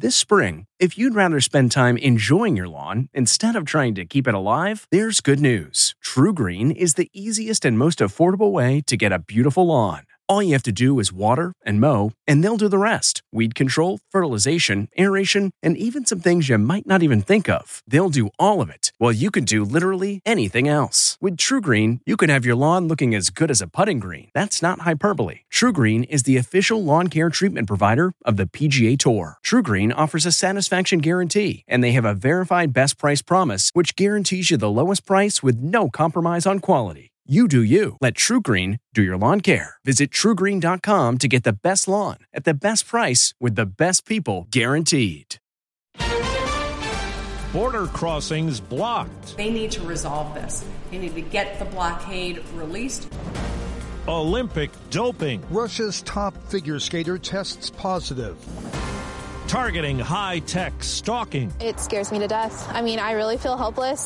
This spring, if you'd rather spend time enjoying your lawn instead of trying to keep it alive, there's good news. TruGreen is the easiest and most affordable way to get a beautiful lawn. All you have to do is water and mow, and they'll do the rest. Weed control, fertilization, aeration, and even some things you might not even think of. They'll do all of it, while you can do literally anything else. With TruGreen, you can have your lawn looking as good as a putting green. That's not hyperbole. TruGreen is the official lawn care treatment provider of the PGA Tour. TruGreen offers a satisfaction guarantee, and they have a verified best price promise, which guarantees you the lowest price with no compromise on quality. You do you. Let TruGreen do your lawn care. Visit TruGreen.com to get the best lawn at the best price with the best people guaranteed. Border crossings blocked. They need to resolve this. They need to get the blockade released. Olympic doping. Russia's top figure skater tests positive. Targeting high-tech stalking. It scares me to death. I mean, I really feel helpless.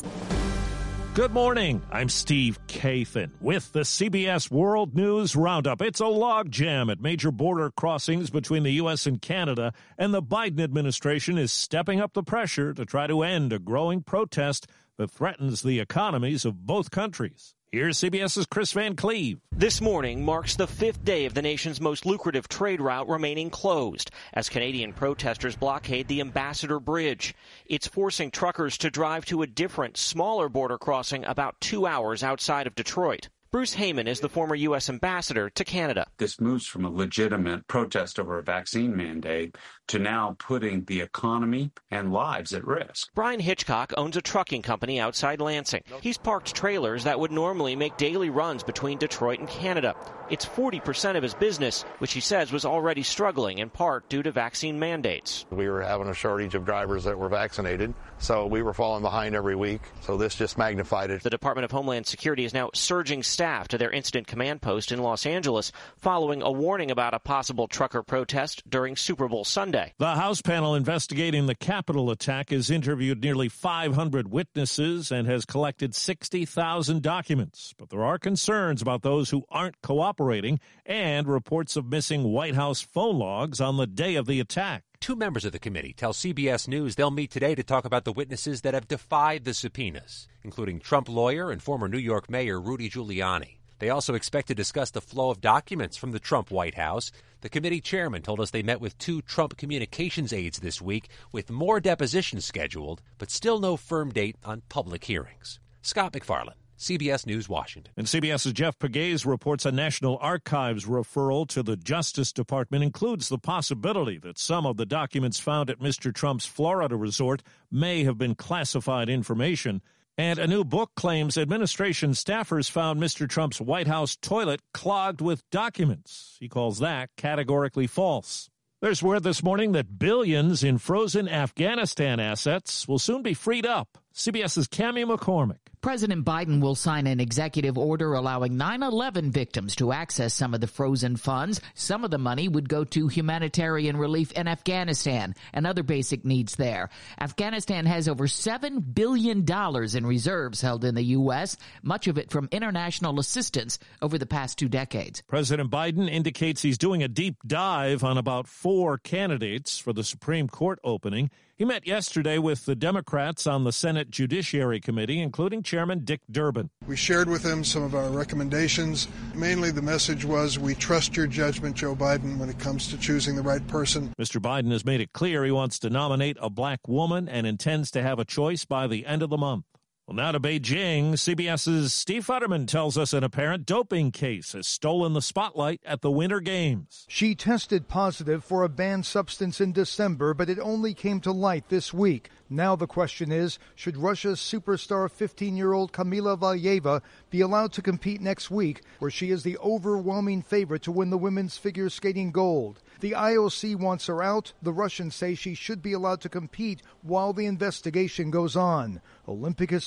Good morning. I'm Steve Kathan with the CBS World News Roundup. It's a logjam at major border crossings between the U.S. and Canada, and the Biden administration is stepping up the pressure to try to end a growing protest that threatens the economies of both countries. Here's CBS's Chris Van Cleve. This morning marks the fifth day of the nation's most lucrative trade route remaining closed as Canadian protesters blockade the Ambassador Bridge. It's forcing truckers to drive to a different, smaller border crossing about 2 hours outside of Detroit. Bruce Heyman is the former U.S. ambassador to Canada. This moves from a legitimate protest over a vaccine mandate to now putting the economy and lives at risk. Brian Hitchcock owns a trucking company outside Lansing. He's parked trailers that would normally make daily runs between Detroit and Canada. It's 40% of his business, which he says was already struggling in part due to vaccine mandates. We were having a shortage of drivers that were vaccinated, so we were falling behind every week, so this just magnified it. The Department of Homeland Security is now surging staff to their incident command post in Los Angeles following a warning about a possible trucker protest during Super Bowl Sunday. The House panel investigating the Capitol attack has interviewed nearly 500 witnesses and has collected 60,000 documents. But there are concerns about those who aren't cooperating and reports of missing White House phone logs on the day of the attack. Two members of the committee tell CBS News they'll meet today to talk about the witnesses that have defied the subpoenas, including Trump lawyer and former New York Mayor Rudy Giuliani. They also expect to discuss the flow of documents from the Trump White House. The committee chairman told us they met with 2 Trump communications aides this week with more depositions scheduled, but still no firm date on public hearings. Scott McFarland, CBS News, Washington. And CBS's Jeff Pegues reports a National Archives referral to the Justice Department includes the possibility that some of the documents found at Mr. Trump's Florida resort may have been classified information. And a new book claims administration staffers found Mr. Trump's White House toilet clogged with documents. He calls that categorically false. There's word this morning that billions in frozen Afghanistan assets will soon be freed up. CBS's Cammie McCormick. President Biden will sign an executive order allowing 9/11 victims to access some of the frozen funds. Some of the money would go to humanitarian relief in Afghanistan and other basic needs there. Afghanistan has over $7 billion in reserves held in the U.S., much of it from international assistance over the past 2 decades. President Biden indicates he's doing a deep dive on about 4 candidates for the Supreme Court opening. He met yesterday with the Democrats on the Senate Judiciary Committee, including Chairman Dick Durbin. We shared with him some of our recommendations. Mainly the message was, we trust your judgment, Joe Biden, when it comes to choosing the right person. Mr. Biden has made it clear he wants to nominate a black woman and intends to have a choice by the end of the month. Well, now to Beijing. CBS's Steve Futterman tells us an apparent doping case has stolen the spotlight at the Winter Games. She tested positive for a banned substance in December, but it only came to light this week. Now the question is, should Russia's superstar 15-year-old Kamila Valieva be allowed to compete next week, where she is the overwhelming favorite to win the women's figure skating gold? The IOC wants her out. The Russians say she should be allowed to compete while the investigation goes on. Olympic historian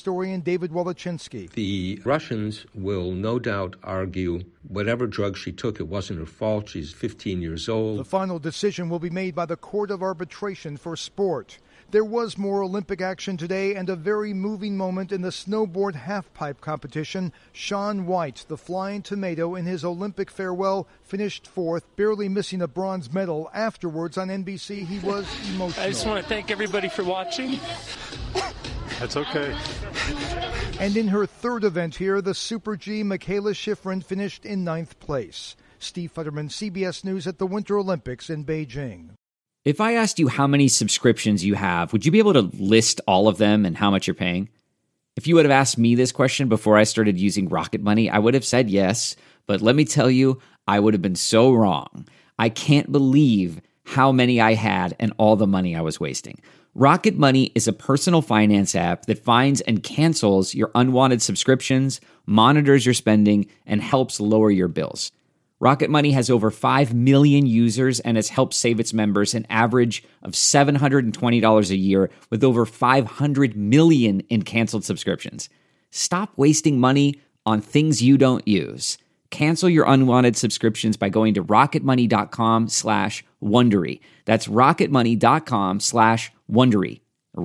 historian David Wolochinsky. The Russians will no doubt argue whatever drug she took, it wasn't her fault. She's 15 years old. The final decision will be made by the Court of Arbitration for Sport. There was more Olympic action today and a very moving moment in the snowboard halfpipe competition. Shaun White, the flying tomato in his Olympic farewell, finished fourth, barely missing a bronze medal. Afterwards on NBC, he was emotional. I just want to thank everybody for watching. That's okay. And in her third event here, the Super G, Michaela Schifrin finished in 9th place. Steve Futterman, CBS News at the Winter Olympics in Beijing. If I asked you how many subscriptions you have, would you be able to list all of them and how much you're paying? If you would have asked me this question before I started using Rocket Money, I would have said yes. But let me tell you, I would have been so wrong. I can't believe how many I had and all the money I was wasting. Rocket Money is a personal finance app that finds and cancels your unwanted subscriptions, monitors your spending, and helps lower your bills. Rocket Money has over 5 million users and has helped save its members an average of $720 a year with over 500 million in canceled subscriptions. Stop wasting money on things you don't use. Cancel your unwanted subscriptions by going to rocketmoney.com/Wondery. That's rocketmoney.com/Wondery.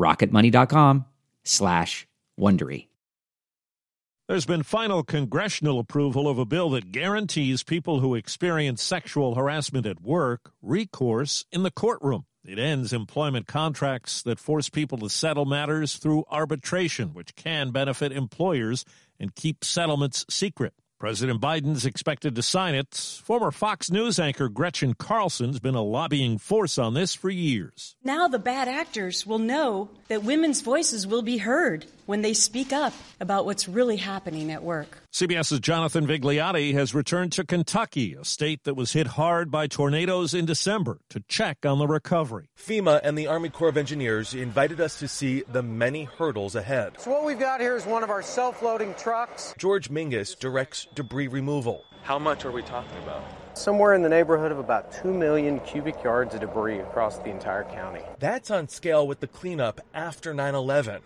rocketmoney.com/Wondery. There's been final congressional approval of a bill that guarantees people who experience sexual harassment at work recourse in the courtroom. It ends employment contracts that force people to settle matters through arbitration, which can benefit employers and keep settlements secret. President Biden's expected to sign it. Former Fox News anchor Gretchen Carlson's been a lobbying force on this for years. Now the bad actors will know that women's voices will be heard when they speak up about what's really happening at work. CBS's Jonathan Vigliotti has returned to Kentucky, a state that was hit hard by tornadoes in December, to check on the recovery. FEMA and the Army Corps of Engineers invited us to see the many hurdles ahead. So what we've got here is one of our self-loading trucks. George Mingus directs debris removal. How much are we talking about? Somewhere in the neighborhood of about 2 million cubic yards of debris across the entire county. That's on scale with the cleanup after 9/11.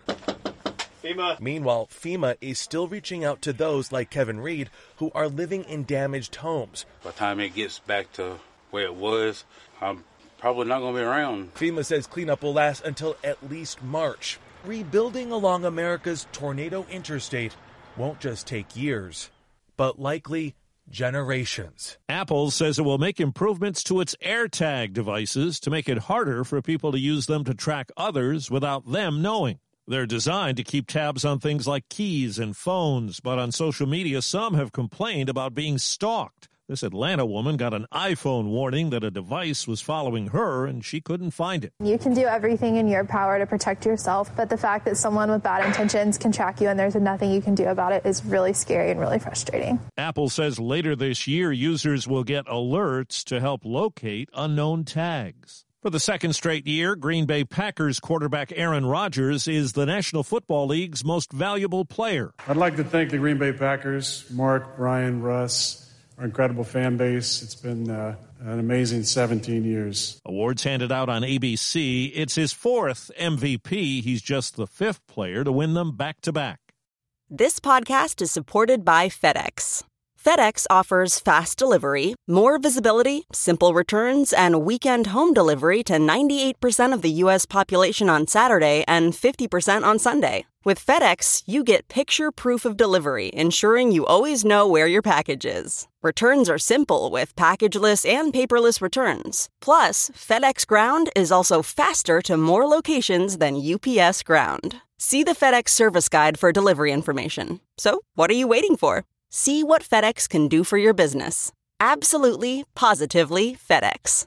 FEMA. Meanwhile, FEMA is still reaching out to those like Kevin Reed who are living in damaged homes. By the time it gets back to where it was, I'm probably not going to be around. FEMA says cleanup will last until at least March. Rebuilding along America's tornado interstate won't just take years, but likely generations. Apple says it will make improvements to its AirTag devices to make it harder for people to use them to track others without them knowing. They're designed to keep tabs on things like keys and phones, but on social media, some have complained about being stalked. This Atlanta woman got an iPhone warning that a device was following her, and she couldn't find it. You can do everything in your power to protect yourself, but the fact that someone with bad intentions can track you and there's nothing you can do about it is really scary and really frustrating. Apple says later this year, users will get alerts to help locate unknown tags. For the second straight year, Green Bay Packers quarterback Aaron Rodgers is the National Football League's most valuable player. I'd like to thank the Green Bay Packers, Mark, Brian, Russ, our incredible fan base. It's been an amazing 17 years. Awards handed out on ABC. It's his fourth MVP. He's just the fifth player to win them back-to-back. This podcast is supported by FedEx. FedEx offers fast delivery, more visibility, simple returns, and weekend home delivery to 98% of the U.S. population on Saturday and 50% on Sunday. With FedEx, you get picture proof of delivery, ensuring you always know where your package is. Returns are simple with packageless and paperless returns. Plus, FedEx Ground is also faster to more locations than UPS Ground. See the FedEx service guide for delivery information. So, what are you waiting for? See what FedEx can do for your business. Absolutely, positively FedEx.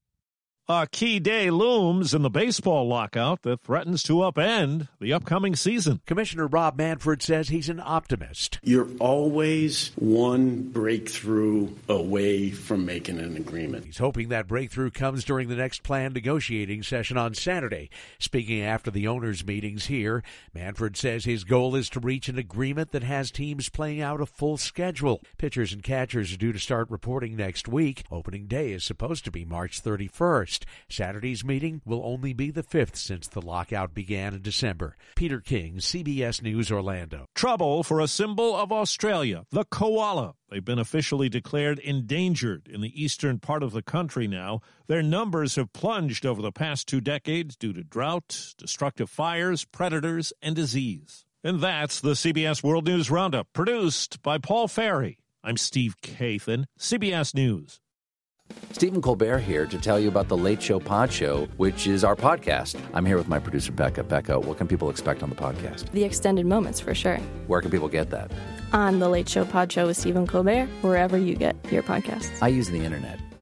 A key day looms in the baseball lockout that threatens to upend the upcoming season. Commissioner Rob Manfred says he's an optimist. You're always one breakthrough away from making an agreement. He's hoping that breakthrough comes during the next planned negotiating session on Saturday. Speaking after the owners' meetings here, Manfred says his goal is to reach an agreement that has teams playing out a full schedule. Pitchers and catchers are due to start reporting next week. Opening day is supposed to be March 31st. 1st. Saturday's meeting will only be the 5th since the lockout began in December. Peter King, CBS News, Orlando. Trouble for a symbol of Australia, the koala. They've been officially declared endangered in the eastern part of the country now. Their numbers have plunged over the past 2 decades due to drought, destructive fires, predators, and disease. And that's the CBS World News Roundup, produced by Paul Ferry. I'm Steve Kathan, CBS News. Stephen Colbert here to tell you about the Late Show Pod Show, which is our podcast. I'm here with my producer, Becca. Becca, what can people expect on the podcast? The extended moments, for sure. Where can people get that? On the Late Show Pod Show with Stephen Colbert, wherever you get your podcasts. I use the internet.